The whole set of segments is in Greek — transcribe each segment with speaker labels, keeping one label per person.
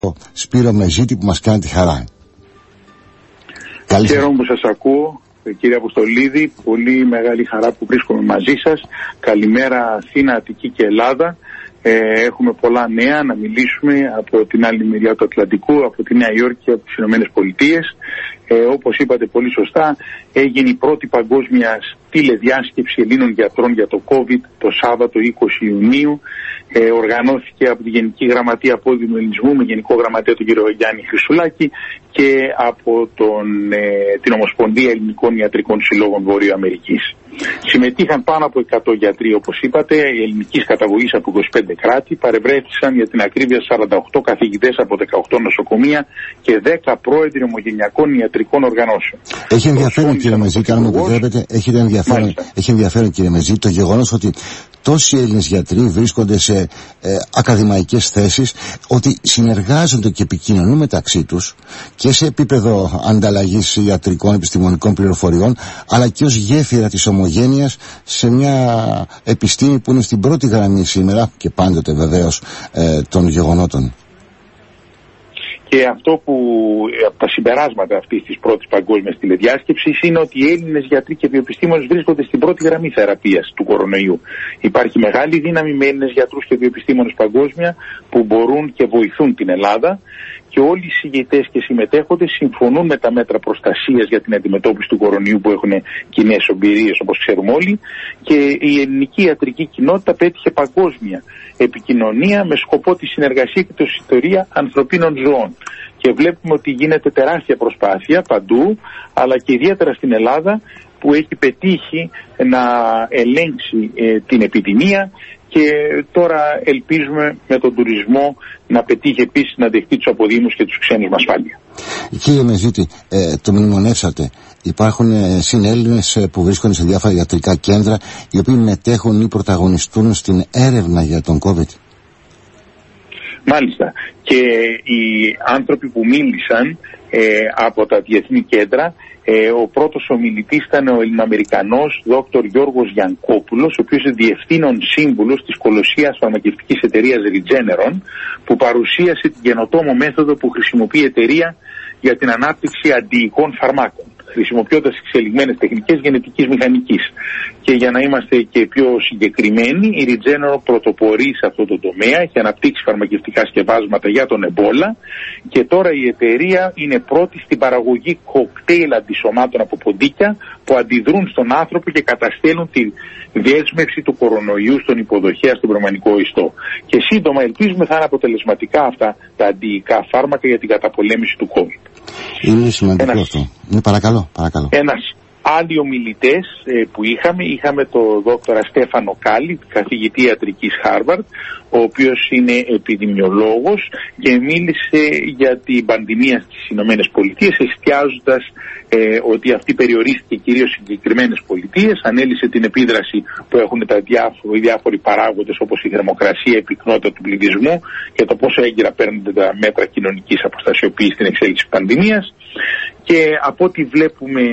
Speaker 1: Σπύρο Μεζίτη που μας κάνει τη χαρά.
Speaker 2: Χαίρομαι που σας ακούω, κύριε Αποστολίδη. Πολύ μεγάλη χαρά που βρίσκομαι μαζί σας. Καλημέρα Αθήνα, Αττική και Ελλάδα. Έχουμε πολλά νέα να μιλήσουμε από την άλλη μεριά του Ατλαντικού, από τη Νέα Υόρκη και από τις Ηνωμένες Πολιτείες. Όπως είπατε πολύ σωστά, έγινε η πρώτη παγκόσμια τηλεδιάσκεψη Ελλήνων γιατρών για το COVID το Σάββατο 20 Ιουνίου. Οργανώθηκε από τη Γενική Γραμματεία Απόδημου Ελληνισμού με Γενικό Γραμματέα τον κύριο Γιάννη Χρυσουλάκη και από την Ομοσπονδία Ελληνικών Ιατρικών Συλλόγων Βόρειο Αμερικής. Συμμετείχαν πάνω από 100 γιατροί, όπως είπατε, ελληνικής καταγωγής από 25 κράτη. Παρευρέθησαν για την ακρίβεια 48 καθηγητές από 18 νοσοκομεία και 10 πρόεδροι ομογενειακών ιατρικών οργανώσεων.
Speaker 1: Έχει ενδιαφέρον, κύριε Μεζίτη, αν μου επιτρέπετε, έχει ενδιαφέρον, κύριε Μεζίτη, το γεγονός ότι τόσοι Έλληνες γιατροί βρίσκονται σε ακαδημαϊκές θέσεις, ότι συνεργάζονται και επικοινωνούν μεταξύ τους και σε επίπεδο ανταλλαγής ιατρικών επιστημονικών πληροφοριών, αλλά και ως γέφυρα της ομογένειας σε μια επιστήμη που είναι στην πρώτη γραμμή σήμερα και πάντοτε βεβαίως των γεγονότων.
Speaker 2: Και αυτό που από τα συμπεράσματα αυτής της πρώτης παγκόσμιας τηλεδιάσκεψης είναι ότι οι Έλληνες γιατροί και βιοεπιστήμονες βρίσκονται στην πρώτη γραμμή θεραπείας του κορονοϊού. Υπάρχει μεγάλη δύναμη με Έλληνες γιατρούς και βιοεπιστήμονες παγκόσμια που μπορούν και βοηθούν την Ελλάδα. Και όλοι οι συγγετές και συμμετέχοντες συμφωνούν με τα μέτρα προστασίας για την αντιμετώπιση του κορονοϊού που έχουν κοινές εμπειρίες, όπως ξέρουμε όλοι, και η ελληνική ιατρική κοινότητα πέτυχε παγκόσμια επικοινωνία με σκοπό τη συνεργασία και τη ιστορία ανθρωπίνων ζώων. Και βλέπουμε ότι γίνεται τεράστια προσπάθεια παντού, αλλά και ιδιαίτερα στην Ελλάδα, που έχει πετύχει να ελέγξει την επιδημία. Και τώρα ελπίζουμε με τον τουρισμό να πετύχει επίσης να δεχτεί τους αποδήμους και τους ξένους με ασφάλεια.
Speaker 1: Κύριε Μεζίτη, το μνημονεύσατε. Υπάρχουν συνέλληνες που βρίσκονται σε διάφορα ιατρικά κέντρα, οι οποίοι μετέχουν ή πρωταγωνιστούν στην έρευνα για τον COVID.
Speaker 2: Μάλιστα. Και οι άνθρωποι που μίλησαν από τα διεθνή κέντρα, ο πρώτος ομιλητής ήταν ο Ελληνοαμερικανός Δόκτωρ Γιώργος Γιανκόπουλος, ο οποίος είναι διευθύνων σύμβουλος της κολοσσίας φαρμακευτικής εταιρείας Regeneron, που παρουσίασε την καινοτόμο μέθοδο που χρησιμοποιεί η εταιρεία για την ανάπτυξη αντιϊκών φαρμάκων, χρησιμοποιώντας εξελιγμένες τεχνικές γενετικής μηχανικής. Και για να είμαστε και πιο συγκεκριμένοι, η Regeneron πρωτοπορεί σε αυτό το τομέα, έχει αναπτύξει φαρμακευτικά σκευάσματα για τον εμπόλα και τώρα η εταιρεία είναι πρώτη στην παραγωγή κοκτέιλ αντισωμάτων από ποντίκια που αντιδρούν στον άνθρωπο και καταστέλνουν τη διέσμευση του κορονοϊού στον υποδοχέα στον προμανικό ιστό. Και σύντομα ελπίζουμε θα είναι αποτελεσματικά αυτά τα αντιϊκά φάρμακα για την καταπολέμηση του COVID.
Speaker 1: Είναι σημαντικό αυτό. Παρακαλώ.
Speaker 2: Άλλοι ομιλητές που είχαμε τον δόκτορα Στέφανο Κάλλη, καθηγητή ιατρικής Χάρβαρντ, ο οποίος είναι επιδημιολόγος και μίλησε για την πανδημία στις Ηνωμένες Πολιτείες, εστιάζοντας ότι αυτή περιορίστηκε κυρίως στις συγκεκριμένες πολιτείες, ανέλυσε την επίδραση που έχουν οι διάφοροι παράγοντες όπως η θερμοκρασία, η πυκνότητα του πληθυσμού και το πόσο έγκυρα παίρνονται τα μέτρα κοινωνικής αποστασιοποίησης στην εξέλιξη της πανδημίας. Και από ό,τι βλέπουμε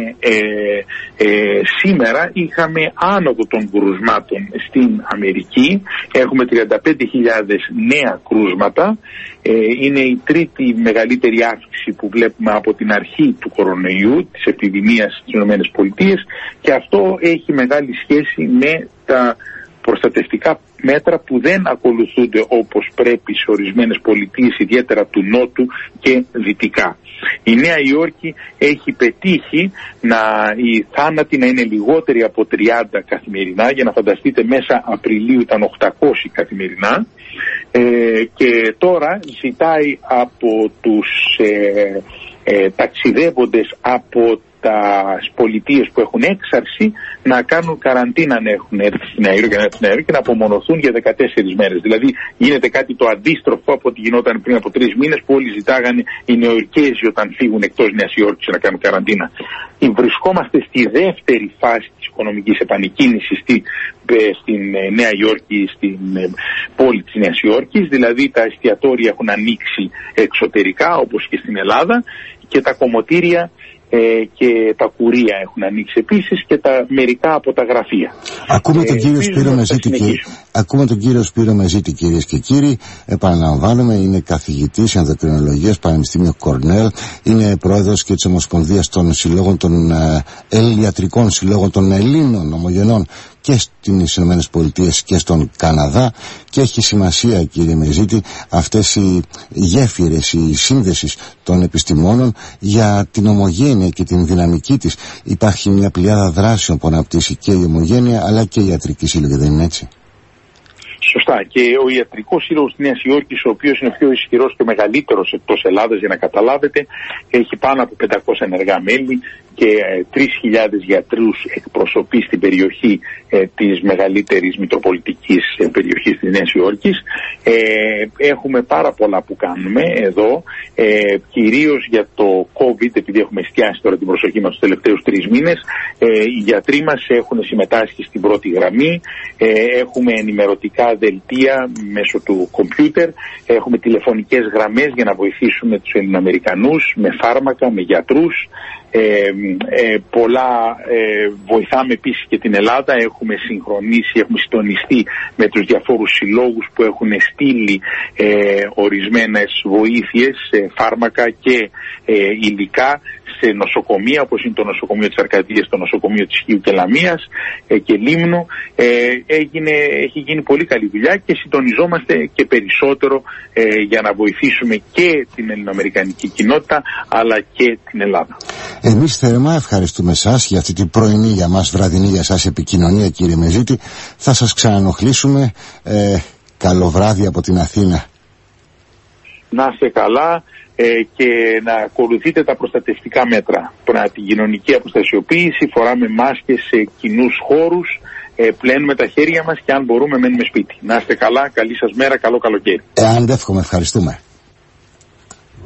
Speaker 2: σήμερα είχαμε άνοδο των κρούσματων στην Αμερική. Έχουμε 35.000 νέα κρούσματα. Είναι η τρίτη μεγαλύτερη αύξηση που βλέπουμε από την αρχή του κορονοϊού, της επιδημίας στις ΗΠΑ, και αυτό έχει μεγάλη σχέση με τα προστατευτικά μέτρα που δεν ακολουθούνται όπως πρέπει σε ορισμένες πολιτείες, ιδιαίτερα του Νότου και Δυτικά. Η Νέα Υόρκη έχει πετύχει οι θάνατοι να είναι λιγότεροι από 30 καθημερινά. Για να φανταστείτε, μέσα Απριλίου ήταν 800 καθημερινά, και τώρα ζητάει από τους ταξιδεύοντες από τις πολιτείες που έχουν έξαρση να κάνουν καραντίνα αν έχουν έρθει στην Νέα Υόρκη και να απομονωθούν για 14 μέρες. Δηλαδή γίνεται κάτι το αντίστροφο από ό,τι γινόταν πριν από 3 μήνες, που όλοι ζητάγανε οι Νεοϊορκέζοι όταν φύγουν εκτός Νέας Υόρκης να κάνουν καραντίνα. Βρισκόμαστε στη δεύτερη φάση της οικονομικής επανεκκίνησης στην Νέα Υόρκη, στην πόλη της Νέας Υόρκης. Δηλαδή τα εστιατόρια έχουν ανοίξει εξωτερικά όπως και στην Ελλάδα και τα κομμωτήρια και τα κουρία έχουν ανοίξει επίσης και μερικά από τα γραφεία.
Speaker 1: Ακούμε τον κύριο Σπύρο Μεζίτη Ακούμε τον κύριο Σπύρο Μεζίτη, κυρίες και κύριοι. Επαναλαμβάνομαι, είναι καθηγητής ενδοκρινολογίας Πανεπιστήμιο Κορνέλ, είναι πρόεδρος και της Ομοσπονδίας των Συλλόγων των Ιατρικών Συλλόγων των Ελλήνων Ομογενών και στις ΗΠΑ και στον Καναδά, και έχει σημασία, κύριε Μεζίτη, αυτές οι γέφυρες, οι σύνδεσεις των επιστημόνων για την ομογένεια και την δυναμική της. Υπάρχει μια πλειάδα δράσεων που αναπτύσσει και η ομογένεια αλλά και η ιατρική σύλλογη, δεν είναι έτσι?
Speaker 2: Σωστά. Και ο Ιατρικός Σύλλογος της Νέας Υόρκης, ο οποίος είναι ο πιο ισχυρός και ο μεγαλύτερος εκτός Ελλάδας, για να καταλάβετε, έχει πάνω από 500 ενεργά μέλη και 3.000 γιατρούς εκπροσωπεί στην περιοχή της μεγαλύτερης μητροπολιτικής περιοχής της Νέας Υόρκης. Έχουμε πάρα πολλά που κάνουμε εδώ, κυρίως για το COVID, επειδή έχουμε εστιάσει τώρα την προσοχή μας τους τελευταίους 3 μήνες. Οι γιατροί μας έχουν συμμετάσχει στην πρώτη γραμμή, έχουμε ενημερωτικά δελτία μέσω του κομπιούτερ, έχουμε τηλεφωνικές γραμμές για να βοηθήσουμε τους Ελληνοαμερικανούς με φάρμακα, με γιατρούς. Βοηθάμε επίσης και την Ελλάδα, έχουμε συγχρονίσει, έχουμε συντονιστεί με τους διαφόρους συλλόγους που έχουν στείλει ορισμένες βοήθειες, φάρμακα και υλικά σε νοσοκομεία, όπως είναι το νοσοκομείο της Αρκαδίας, το νοσοκομείο της Χίου και Λαμίας και Λίμνου. Έχει γίνει πολύ καλή δουλειά και συντονιζόμαστε και περισσότερο για να βοηθήσουμε και την ελληνοαμερικανική κοινότητα αλλά και την Ελλάδα.
Speaker 1: Εμείς θερμά ευχαριστούμε εσάς για αυτή την πρωινή για μας, βραδινή για σας επικοινωνία, κύριε Μεζίτη. Θα σας ξανανοχλήσουμε. Καλό βράδυ από την Αθήνα.
Speaker 2: Να είστε καλά και να ακολουθείτε τα προστατευτικά μέτρα. Την κοινωνική αποστασιοποίηση, φοράμε μάσκες σε κοινούς χώρους, πλένουμε τα χέρια μας και αν μπορούμε μένουμε σπίτι. Να είστε καλά, καλή σας μέρα, καλό καλοκαίρι.
Speaker 1: Αντεύχομαι, ευχαριστούμε.